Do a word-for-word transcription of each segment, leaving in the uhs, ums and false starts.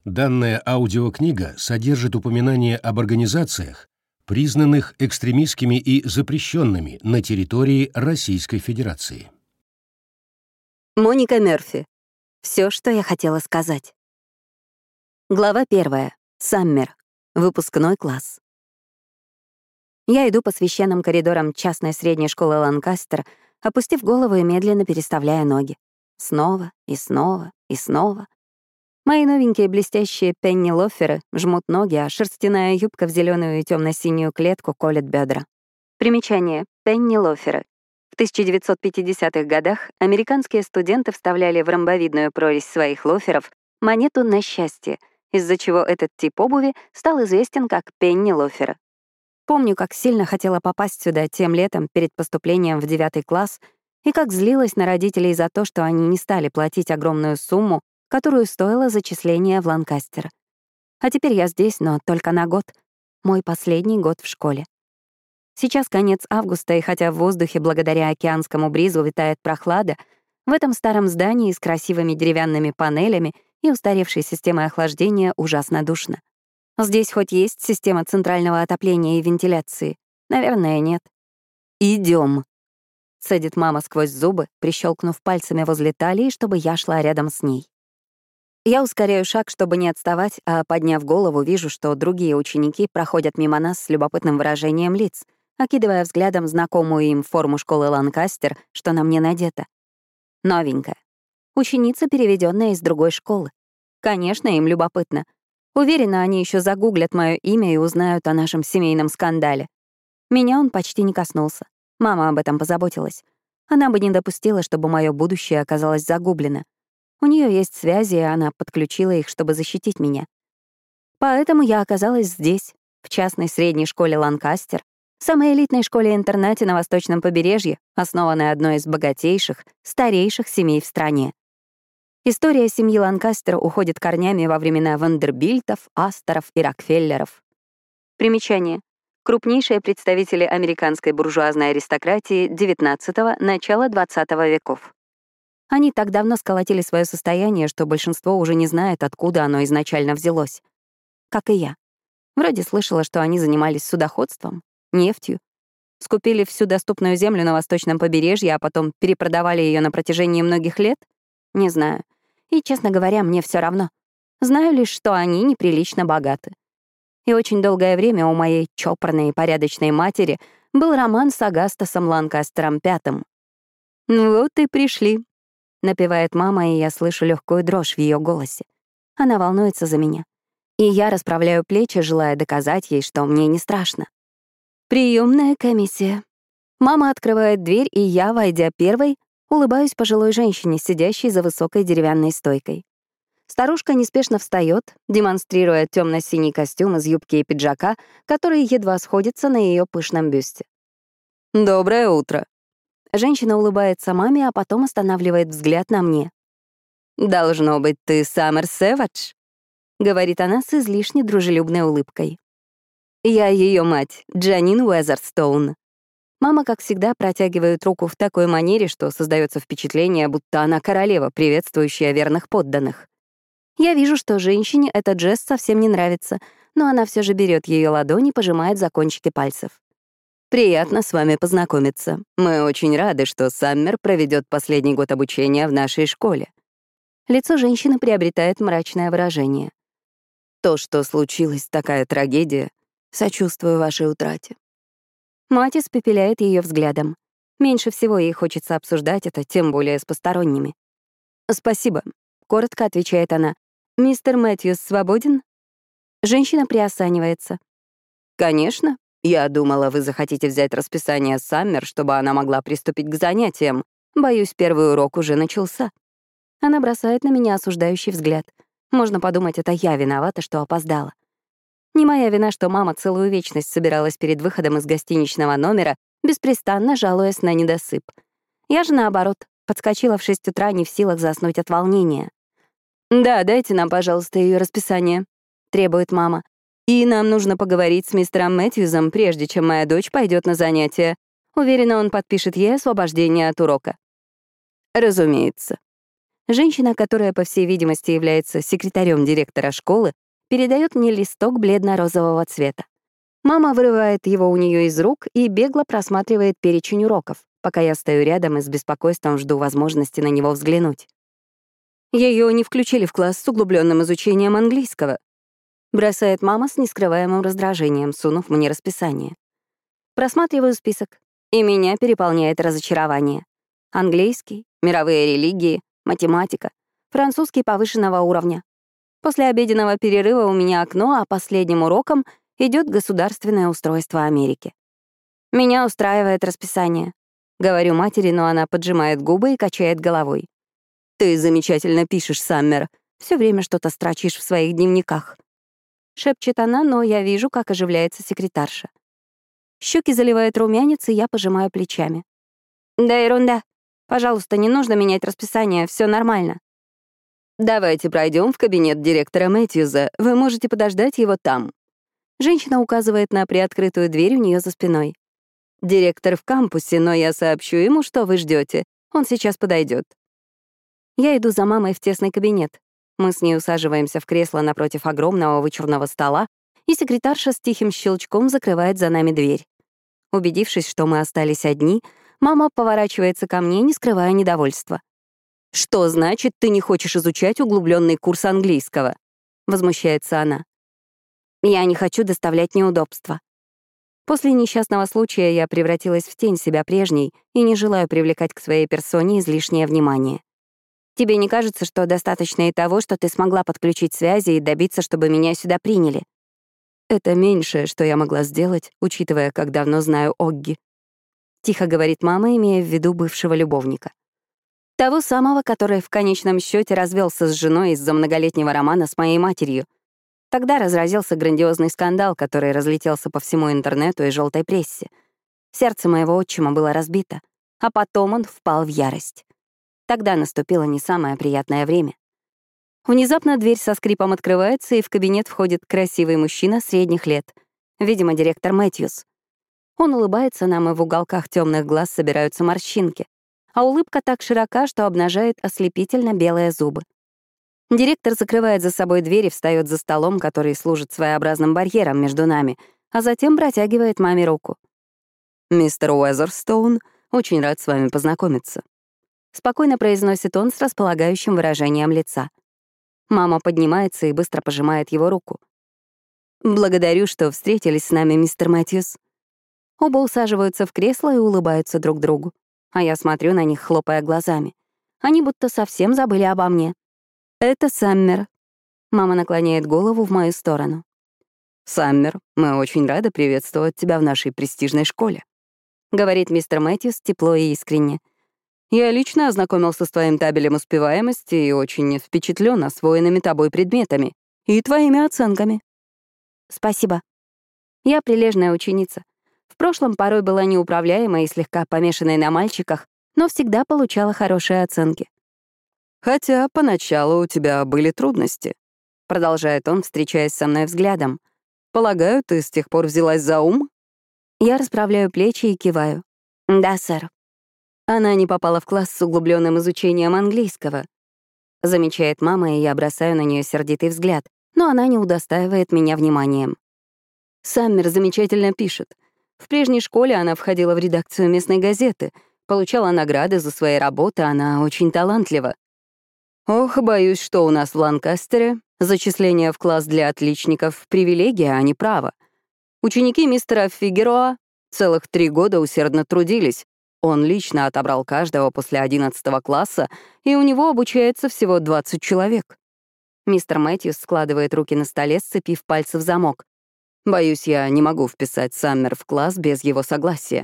Данная аудиокнига содержит упоминания об организациях, признанных экстремистскими и запрещенными на территории Российской Федерации. Моника Мёрфи. Все, что я хотела сказать. Глава первая. Саммер. Выпускной класс. Я иду по священным коридорам частной средней школы Ланкастер, опустив голову и медленно переставляя ноги. Снова и снова и снова. Мои новенькие блестящие пенни-лоферы жмут ноги, а шерстяная юбка в зеленую и темно-синюю клетку колет бедра. Примечание. Пенни-лоферы. В тысяча девятьсот пятидесятых годах американские студенты вставляли в ромбовидную прорезь своих лоферов монету на счастье, из-за чего этот тип обуви стал известен как пенни-лоферы. Помню, как сильно хотела попасть сюда тем летом перед поступлением в девятый класс и как злилась на родителей за то, что они не стали платить огромную сумму, которую стоило зачисление в Ланкастер. А теперь я здесь, но только на год. Мой последний год в школе. Сейчас конец августа, и хотя в воздухе благодаря океанскому бризу витает прохлада, в этом старом здании с красивыми деревянными панелями и устаревшей системой охлаждения ужасно душно. Здесь хоть есть система центрального отопления и вентиляции? Наверное, нет. Идем, цедит мама сквозь зубы, прищелкнув пальцами возле талии, чтобы я шла рядом с ней. Я ускоряю шаг, чтобы не отставать, а, подняв голову, вижу, что другие ученики проходят мимо нас с любопытным выражением лиц, окидывая взглядом знакомую им форму школы Ланкастер, что на мне надето. Новенькая. Ученица, переведенная из другой школы. Конечно, им любопытно. Уверена, они еще загуглят мое имя и узнают о нашем семейном скандале. Меня он почти не коснулся. Мама об этом позаботилась. Она бы не допустила, чтобы мое будущее оказалось загублено. У нее есть связи, и она подключила их, чтобы защитить меня. Поэтому я оказалась здесь, в частной средней школе Ланкастер, самой элитной школе-интернате на восточном побережье, основанной одной из богатейших, старейших семей в стране. История семьи Ланкастер уходит корнями во времена Вандербильтов, Асторов и Рокфеллеров. Примечание. Крупнейшие представители американской буржуазной аристократии девятнадцатого — начала двадцатого веков. Они так давно сколотили свое состояние, что большинство уже не знает, откуда оно изначально взялось. Как и я. Вроде слышала, что они занимались судоходством, нефтью, скупили всю доступную землю на восточном побережье, а потом перепродавали ее на протяжении многих лет. Не знаю. И, честно говоря, мне все равно. Знаю лишь, что они неприлично богаты. И очень долгое время у моей чопорной и порядочной матери был роман с Агастасом Ланкастером пятым. «Ну вот и пришли», — напевает мама, и я слышу легкую дрожь в ее голосе. Она волнуется за меня. И я расправляю плечи, желая доказать ей, что мне не страшно. Приемная комиссия. Мама открывает дверь, и я, войдя первой, улыбаюсь пожилой женщине, сидящей за высокой деревянной стойкой. Старушка неспешно встает, демонстрируя темно-синий костюм из юбки и пиджака, который едва сходится на ее пышном бюсте. «Доброе утро». Женщина улыбается маме, а потом останавливает взгляд на мне. «Должно быть, ты Саммер Сэвидж», — говорит она с излишне дружелюбной улыбкой. «Я ее мать, Джанин Уэзерстоун». Мама, как всегда, протягивает руку в такой манере, что создается впечатление, будто она королева, приветствующая верных подданных. Я вижу, что женщине этот жест совсем не нравится, но она все же берет ее ладонь и пожимает за кончики пальцев. «Приятно с вами познакомиться. Мы очень рады, что Саммер проведет последний год обучения в нашей школе». Лицо женщины приобретает мрачное выражение. «То, что случилось, такая трагедия. Сочувствую вашей утрате». Мать испепеляет ее взглядом. Меньше всего ей хочется обсуждать это, тем более с посторонними. «Спасибо», — коротко отвечает она. «Мистер Мэтьюс свободен?» Женщина приосанивается. «Конечно. Я думала, вы захотите взять расписание Саммер, чтобы она могла приступить к занятиям. Боюсь, первый урок уже начался». Она бросает на меня осуждающий взгляд. Можно подумать, это я виновата, что опоздала. Не моя вина, что мама целую вечность собиралась перед выходом из гостиничного номера, беспрестанно жалуясь на недосып. Я же, наоборот, подскочила в шесть утра, не в силах заснуть от волнения. «Да, дайте нам, пожалуйста, ее расписание», — требует мама. «И нам нужно поговорить с мистером Мэтьюзом, прежде чем моя дочь пойдет на занятия. Уверена, он подпишет ей освобождение от урока». «Разумеется». Женщина, которая, по всей видимости, является секретарем директора школы, передает мне листок бледно-розового цвета. Мама вырывает его у нее из рук и бегло просматривает перечень уроков, пока я стою рядом и с беспокойством жду возможности на него взглянуть. Ее не включили в класс с углубленным изучением английского, бросает мама с нескрываемым раздражением, сунув мне расписание. Просматриваю список, и меня переполняет разочарование. Английский, мировые религии, математика, французский повышенного уровня. После обеденного перерыва у меня окно, а последним уроком идет государственное устройство Америки. Меня устраивает расписание. Говорю матери, но она поджимает губы и качает головой. «Ты замечательно пишешь, Саммер. Все время что-то строчишь в своих дневниках». Шепчет она, но я вижу, как оживляется секретарша. Щеки заливает румянец, и я пожимаю плечами. «Да ерунда. Пожалуйста, не нужно менять расписание, все нормально». «Давайте пройдем в кабинет директора Мэтьюза. Вы можете подождать его там». Женщина указывает на приоткрытую дверь у нее за спиной. «Директор в кампусе, но я сообщу ему, что вы ждете. Он сейчас подойдет». Я иду за мамой в тесный кабинет. Мы с ней усаживаемся в кресло напротив огромного вычурного стола, и секретарша с тихим щелчком закрывает за нами дверь. Убедившись, что мы остались одни, мама поворачивается ко мне, не скрывая недовольства. «Что значит, ты не хочешь изучать углубленный курс английского?» — возмущается она. «Я не хочу доставлять неудобства». После несчастного случая я превратилась в тень себя прежней и не желаю привлекать к своей персоне излишнее внимание. Тебе не кажется, что достаточно и того, что ты смогла подключить связи и добиться, чтобы меня сюда приняли? Это меньшее, что я могла сделать, учитывая, как давно знаю Огги. Тихо говорит мама, имея в виду бывшего любовника. Того самого, который в конечном счете развелся с женой из-за многолетнего романа с моей матерью. Тогда разразился грандиозный скандал, который разлетелся по всему интернету и желтой прессе. Сердце моего отчима было разбито, а потом он впал в ярость. Тогда наступило не самое приятное время. Внезапно дверь со скрипом открывается, и в кабинет входит красивый мужчина средних лет, видимо, директор Мэтьюз. Он улыбается нам, и в уголках темных глаз собираются морщинки, а улыбка так широка, что обнажает ослепительно белые зубы. Директор закрывает за собой дверь и встает за столом, который служит своеобразным барьером между нами, а затем протягивает маме руку. «Мистер Уэзерстоун, очень рад с вами познакомиться», — спокойно произносит он с располагающим выражением лица. Мама поднимается и быстро пожимает его руку. «Благодарю, что встретились с нами, мистер Мэтьюз». Оба усаживаются в кресло и улыбаются друг другу, а я смотрю на них, хлопая глазами. Они будто совсем забыли обо мне. «Это Саммер». Мама наклоняет голову в мою сторону. «Саммер, мы очень рады приветствовать тебя в нашей престижной школе», — говорит мистер Мэтьюз тепло и искренне. «Я лично ознакомился с твоим табелем успеваемости и очень впечатлен освоенными тобой предметами и твоими оценками». «Спасибо. Я прилежная ученица. В прошлом порой была неуправляемой и слегка помешанной на мальчиках, но всегда получала хорошие оценки». «Хотя поначалу у тебя были трудности», — продолжает он, встречаясь со мной взглядом. «Полагаю, ты с тех пор взялась за ум?» Я расправляю плечи и киваю. «Да, сэр». Она не попала в класс с углубленным изучением английского. Замечает мама, и я бросаю на нее сердитый взгляд, но она не удостаивает меня вниманием. Саммер замечательно пишет. В прежней школе она входила в редакцию местной газеты, получала награды за свои работы, она очень талантлива. Ох, боюсь, что у нас в Ланкастере зачисление в класс для отличников — привилегия, а не право. Ученики мистера Фигероа целых три года усердно трудились. Он лично отобрал каждого после одиннадцатого класса, и у него обучается всего двадцать человек. Мистер Мэтьюс складывает руки на столе, сцепив пальцы в замок. Боюсь, я не могу вписать Саммер в класс без его согласия.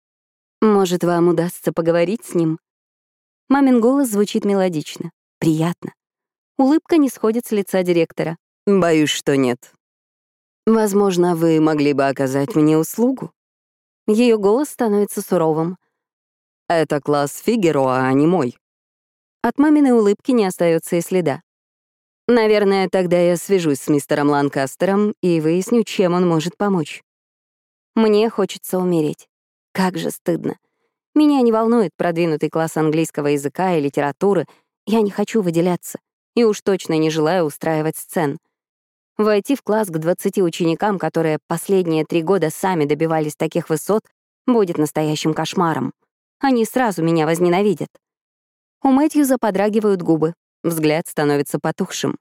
Может, вам удастся поговорить с ним? Мамин голос звучит мелодично. Приятно. Улыбка не сходит с лица директора. Боюсь, что нет. Возможно, вы могли бы оказать мне услугу? Ее голос становится суровым. Это класс Фигероа, а не мой. От маминой улыбки не остается и следа. Наверное, тогда я свяжусь с мистером Ланкастером и выясню, чем он может помочь. Мне хочется умереть. Как же стыдно. Меня не волнует продвинутый класс английского языка и литературы, Я не хочу выделяться и уж точно не желаю устраивать сцен. Войти в класс к двадцати ученикам, которые последние три года сами добивались таких высот, будет настоящим кошмаром. Они сразу меня возненавидят. У Мэтьюза подрагивают губы, взгляд становится потухшим.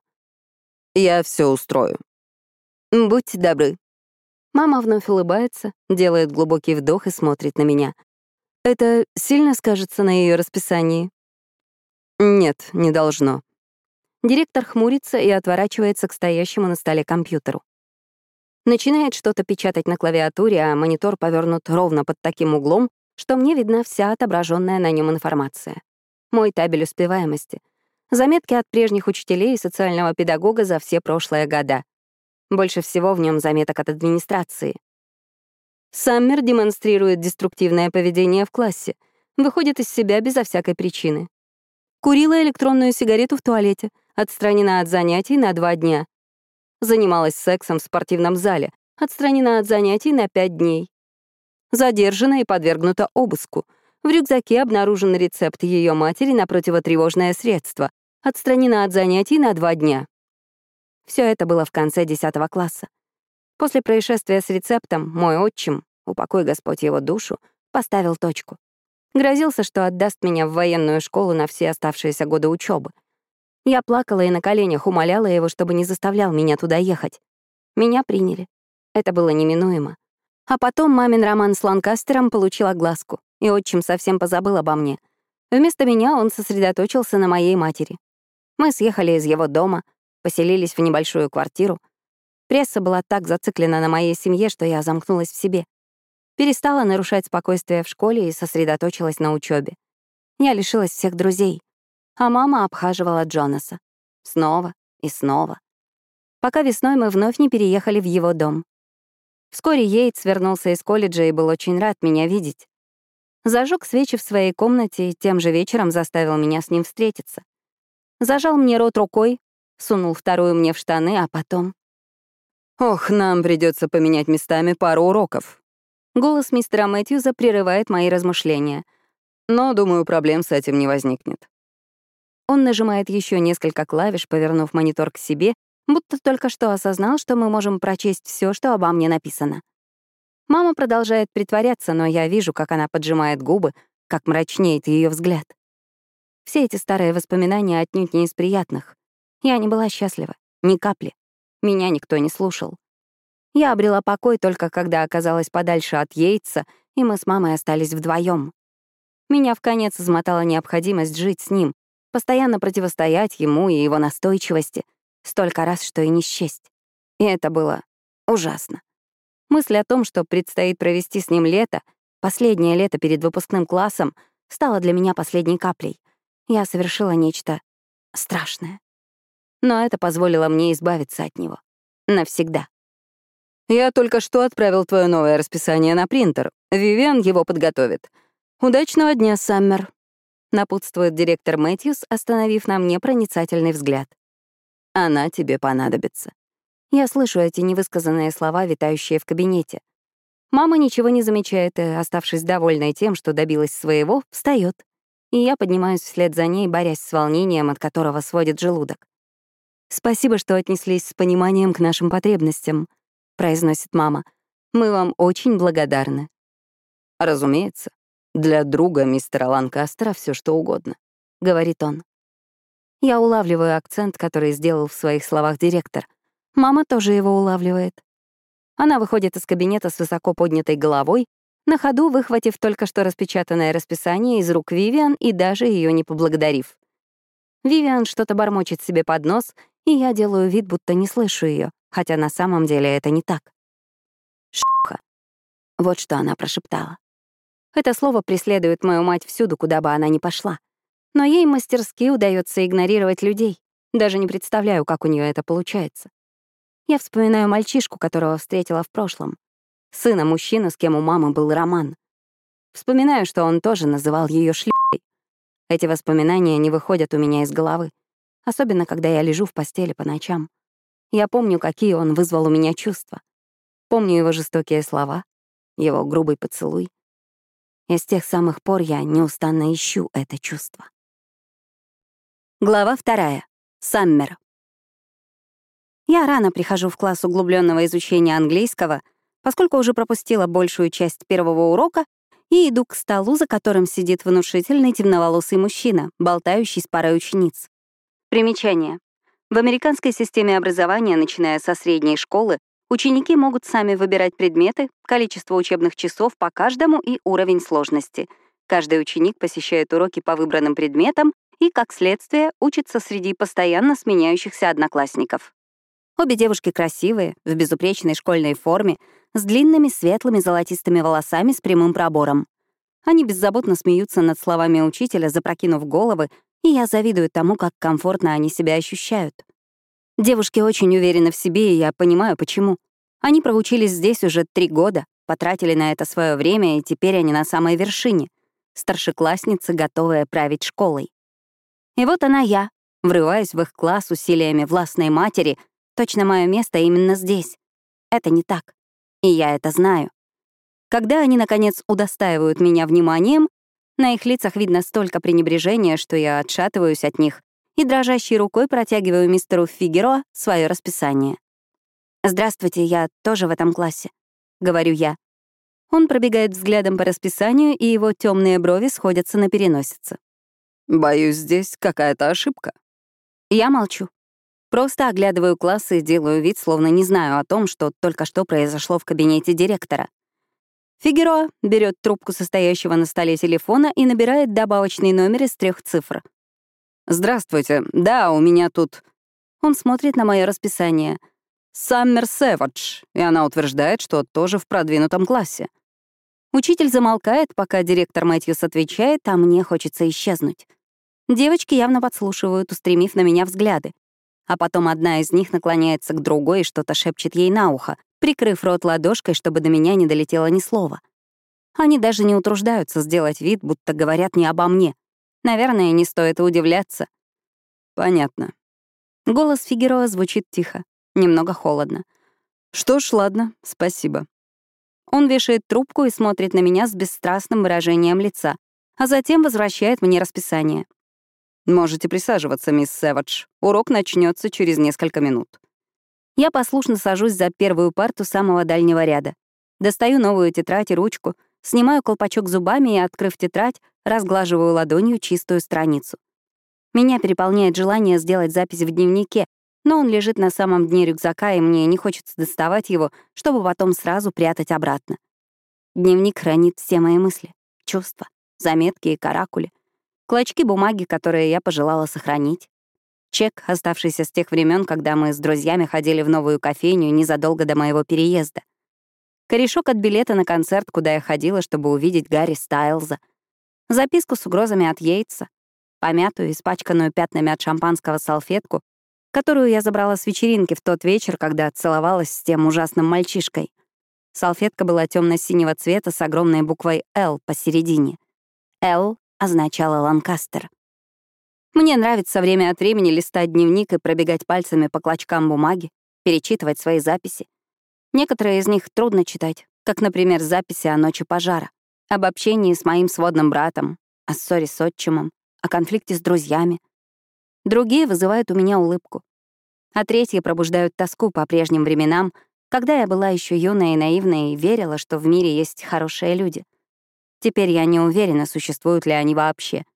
«Я все устрою». «Будьте добры». Мама вновь улыбается, делает глубокий вдох и смотрит на меня. Это сильно скажется на ее расписании? Нет, не должно. Директор хмурится и отворачивается к стоящему на столе компьютеру. Начинает что-то печатать на клавиатуре, а монитор повернут ровно под таким углом, что мне видна вся отображенная на нем информация. Мой табель успеваемости. Заметки от прежних учителей и социального педагога за все прошлые года. Больше всего в нем заметок от администрации. Саммер демонстрирует деструктивное поведение в классе, выходит из себя безо всякой причины. Курила электронную сигарету в туалете, отстранена от занятий на два дня. Занималась сексом в спортивном зале, отстранена от занятий на пять дней. Задержана и подвергнута обыску. В рюкзаке обнаружен рецепт ее матери на противотревожное средство, отстранена от занятий на два дня. Все это было в конце десятого класса. После происшествия с рецептом мой отчим, упокой Господь его душу, поставил точку. Грозился, что отдаст меня в военную школу на все оставшиеся годы учебы. Я плакала и на коленях умоляла его, чтобы не заставлял меня туда ехать. Меня приняли. Это было неминуемо. А потом мамин роман с Ланкастером получил огласку, и отчим совсем позабыл обо мне. Вместо меня он сосредоточился на моей матери. Мы съехали из его дома, поселились в небольшую квартиру. Пресса была так зациклена на моей семье, что я замкнулась в себе. Перестала нарушать спокойствие в школе и сосредоточилась на учебе. Я лишилась всех друзей, а мама обхаживала Джонаса. Снова и снова. Пока весной мы вновь не переехали в его дом. Вскоре Йейтс вернулся из колледжа и был очень рад меня видеть. Зажег свечи в своей комнате и тем же вечером заставил меня с ним встретиться. Зажал мне рот рукой, сунул вторую мне в штаны, а потом... «Ох, нам придется поменять местами пару уроков». Голос мистера Мэтьюза прерывает мои размышления. Но, думаю, проблем с этим не возникнет. Он нажимает еще несколько клавиш, повернув монитор к себе, будто только что осознал, что мы можем прочесть все, что обо мне написано. Мама продолжает притворяться, но я вижу, как она поджимает губы, как мрачнеет ее взгляд. Все эти старые воспоминания отнюдь не из приятных. Я не была счастлива, ни капли. Меня никто не слушал. Я обрела покой только когда оказалась подальше от Йейтса, и мы с мамой остались вдвоем. Меня вконец измотала необходимость жить с ним, постоянно противостоять ему и его настойчивости, столько раз, что и не счесть. И это было ужасно. Мысль о том, что предстоит провести с ним лето, последнее лето перед выпускным классом, стала для меня последней каплей. Я совершила нечто страшное. Но это позволило мне избавиться от него. Навсегда. «Я только что отправил твое новое расписание на принтер. Вивиан его подготовит. Удачного дня, Саммер», — напутствует директор Мэтьюс, остановив на мне проницательный взгляд. «Она тебе понадобится». Я слышу эти невысказанные слова, витающие в кабинете. Мама ничего не замечает и, оставшись довольной тем, что добилась своего, встает. И я поднимаюсь вслед за ней, борясь с волнением, от которого сводит желудок. «Спасибо, что отнеслись с пониманием к нашим потребностям», — произносит мама. «Мы вам очень благодарны». «Разумеется, для друга мистера Ланкастера все что угодно», — говорит он. Я улавливаю акцент, который сделал в своих словах директор. Мама тоже его улавливает. Она выходит из кабинета с высоко поднятой головой, на ходу выхватив только что распечатанное расписание из рук Вивиан и даже ее не поблагодарив. Вивиан что-то бормочет себе под нос, и я делаю вид, будто не слышу ее, хотя на самом деле это не так. «Ш**ха». Вот что она прошептала. Это слово преследует мою мать всюду, куда бы она ни пошла. Но ей мастерски удается игнорировать людей. Даже не представляю, как у нее это получается. Я вспоминаю мальчишку, которого встретила в прошлом. Сына мужчины, с кем у мамы был роман. Вспоминаю, что он тоже называл ее шлюхой. Эти воспоминания не выходят у меня из головы. Особенно, когда я лежу в постели по ночам. Я помню, какие он вызвал у меня чувства. Помню его жестокие слова, его грубый поцелуй. И с тех самых пор я неустанно ищу это чувство. Глава вторая. Саммер. Я рано прихожу в класс углубленного изучения английского, поскольку уже пропустила большую часть первого урока, и иду к столу, за которым сидит внушительный темноволосый мужчина, болтающий с парой учениц. Примечание. В американской системе образования, начиная со средней школы, ученики могут сами выбирать предметы, количество учебных часов по каждому и уровень сложности. Каждый ученик посещает уроки по выбранным предметам и, как следствие, учится среди постоянно сменяющихся одноклассников. Обе девушки красивые, в безупречной школьной форме, с длинными светлыми золотистыми волосами с прямым пробором. Они беззаботно смеются над словами учителя, запрокинув головы, и я завидую тому, как комфортно они себя ощущают. Девушки очень уверены в себе, и я понимаю, почему. Они проучились здесь уже три года, потратили на это свое время, и теперь они на самой вершине. Старшеклассницы, готовые править школой. И вот она я, врываюсь в их класс усилиями властной матери, точно мое место именно здесь. Это не так. И я это знаю. Когда они, наконец, удостаивают меня вниманием, на их лицах видно столько пренебрежения, что я отшатываюсь от них и дрожащей рукой протягиваю мистеру Фигероа свое расписание. «Здравствуйте, я тоже в этом классе», — говорю я. Он пробегает взглядом по расписанию, и его темные брови сходятся на переносице. «Боюсь, здесь какая-то ошибка». Я молчу. Просто оглядываю класс и делаю вид, словно не знаю о том, что только что произошло в кабинете директора. Фигероа берет трубку состоящего на столе телефона и набирает добавочный номер из трех цифр. «Здравствуйте. Да, у меня тут...» Он смотрит на мое расписание. «Саммер Сэвидж», и она утверждает, что тоже в продвинутом классе. Учитель замолкает, пока директор Мэтьюс отвечает, а мне хочется исчезнуть. Девочки явно подслушивают, устремив на меня взгляды. А потом одна из них наклоняется к другой и что-то шепчет ей на ухо, прикрыв рот ладошкой, чтобы до меня не долетело ни слова. Они даже не утруждаются сделать вид, будто говорят не обо мне. Наверное, не стоит и удивляться. «Понятно». Голос Фигероа звучит тихо, немного холодно. «Что ж, ладно, спасибо». Он вешает трубку и смотрит на меня с бесстрастным выражением лица, а затем возвращает мне расписание. «Можете присаживаться, мисс Сэвидж. Урок начнется через несколько минут». Я послушно сажусь за первую парту самого дальнего ряда. Достаю новую тетрадь и ручку, снимаю колпачок зубами и, открыв тетрадь, разглаживаю ладонью чистую страницу. Меня переполняет желание сделать запись в дневнике, но он лежит на самом дне рюкзака, и мне не хочется доставать его, чтобы потом сразу прятать обратно. Дневник хранит все мои мысли, чувства, заметки и каракули, клочки бумаги, которые я пожелала сохранить, чек, оставшийся с тех времен, когда мы с друзьями ходили в новую кофейню незадолго до моего переезда, корешок от билета на концерт, куда я ходила, чтобы увидеть Гарри Стайлза, записку с угрозами от Йейтса, помятую, испачканную пятнами от шампанского салфетку, которую я забрала с вечеринки в тот вечер, когда целовалась с тем ужасным мальчишкой. Салфетка была темно-синего цвета с огромной буквой «Л» посередине. «Л» означала «Ланкастер». Мне нравится время от времени листать дневник и пробегать пальцами по клочкам бумаги, перечитывать свои записи. Некоторые из них трудно читать, как, например, записи о ночи пожара, об общении с моим сводным братом, о ссоре с отчимом, о конфликте с друзьями. Другие вызывают у меня улыбку, а третьи пробуждают тоску по прежним временам, когда я была еще юная и наивная и верила, что в мире есть хорошие люди. Теперь я не уверена, существуют ли они вообще.